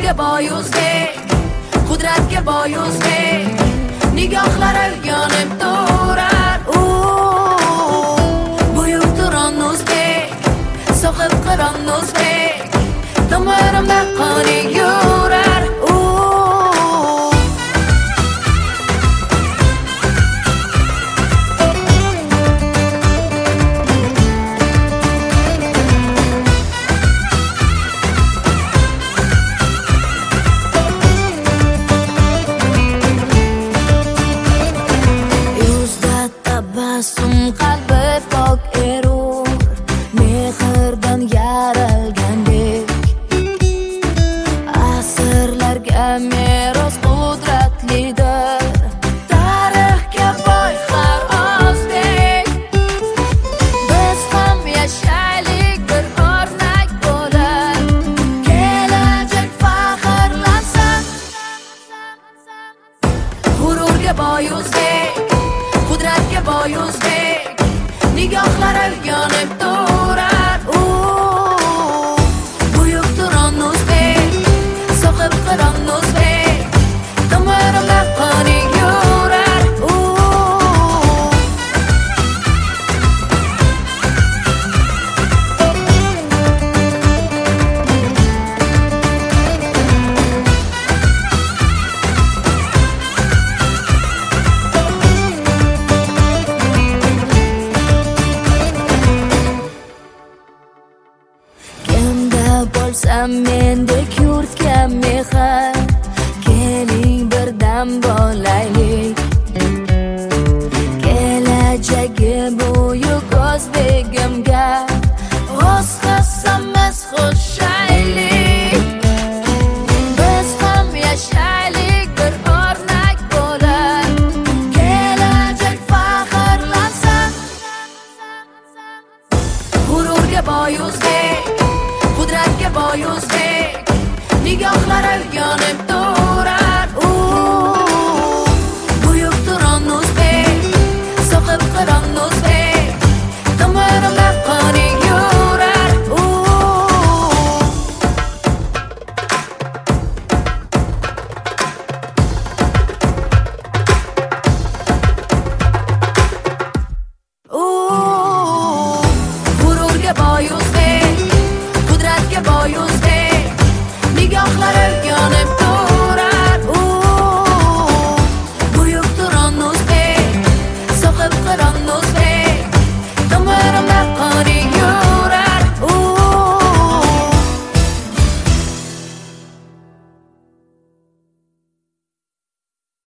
g'ururga boyuzdek, qudratga boyuzdek, nigohlari yonib turar. Buyuk Turonnuzdek, sohib Qironnuzdek, tomirimda qoni yurar. Qalbi pok erur, mehrdan yaralgandek, asrlarga meros qudratlidir, tarixga boy har ozdek. Biz ham yashaylik bir o'rnak bo'lib, kelajak faxrlansin. G'ururga boyuzdek, qudratga boyuzdek, nigohlari yonib turar. Buyuk Turonnuzdek, sohib Qironnuzdek, tomirimda qoni yurar. Bo'lsam mendek yurtga mehr, keling birdam bo'laylik. Kelajagi buyuk o'zbegimga o'z hissamiz qo'shaylik. Biz ham yashaylik bir o'rnak bo'lib, kelajak faxrlansin. G'ururga boyuzdek, qudratga boyuzdek, nigohlari yonib